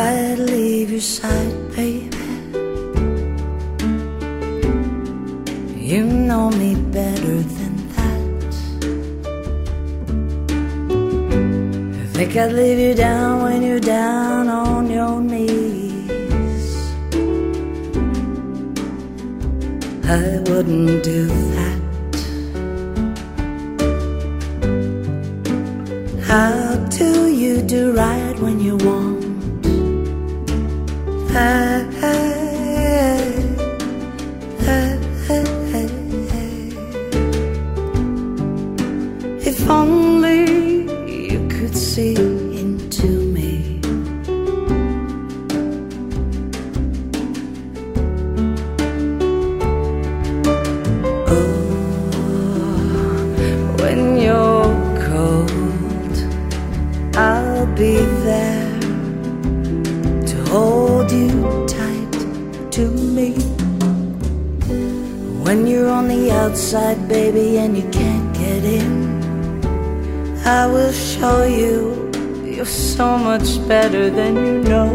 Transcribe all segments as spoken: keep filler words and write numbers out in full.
I'd leave your side, baby. You know me better than that. I think I'd leave you down when you're down on your knees. I wouldn't do that. How do you do right when you want? I, I, I, I, I. If only you could see into me. Oh, when you're cold, I'll be there to hold you tight to me. When you're on the outside, baby, and you can't get in, I will show you you're so much better than you know.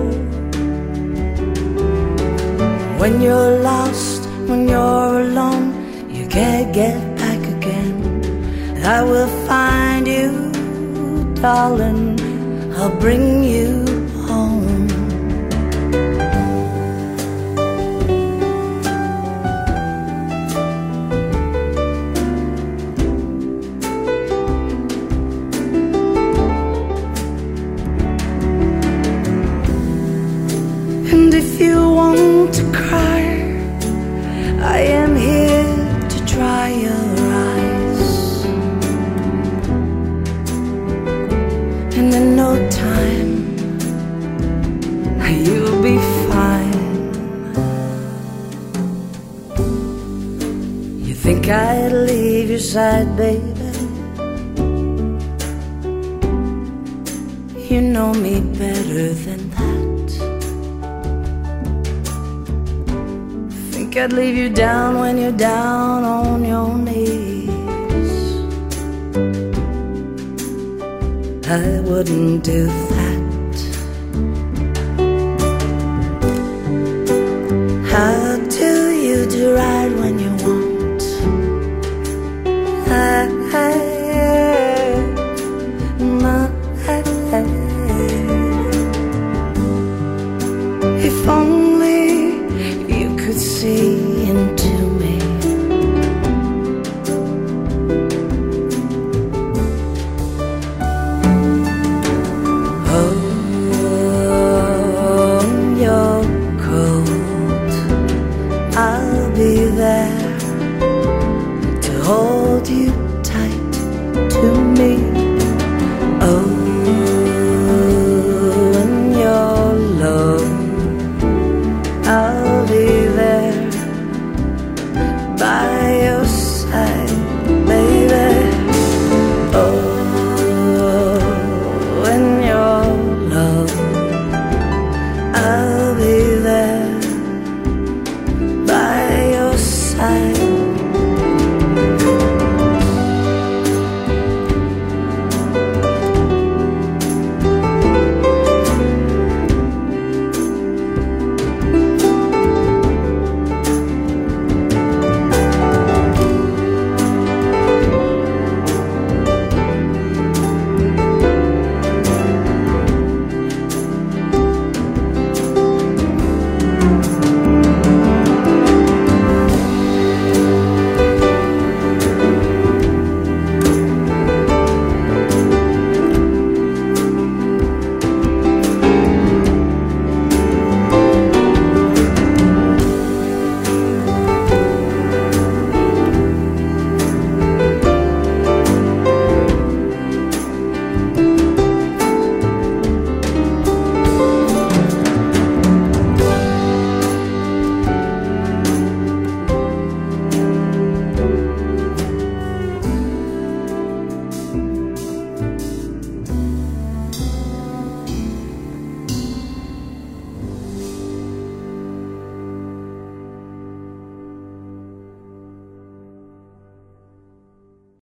When you're lost, when you're alone, you can't get back again, I will find you, darling, I'll bring you home. And if you want to cry, I am here to dry your eyes. And in no time, you'll be fine. You think I'd leave your side, baby? You know me better than that. Think I'd leave you down when you're down on your knees. I wouldn't do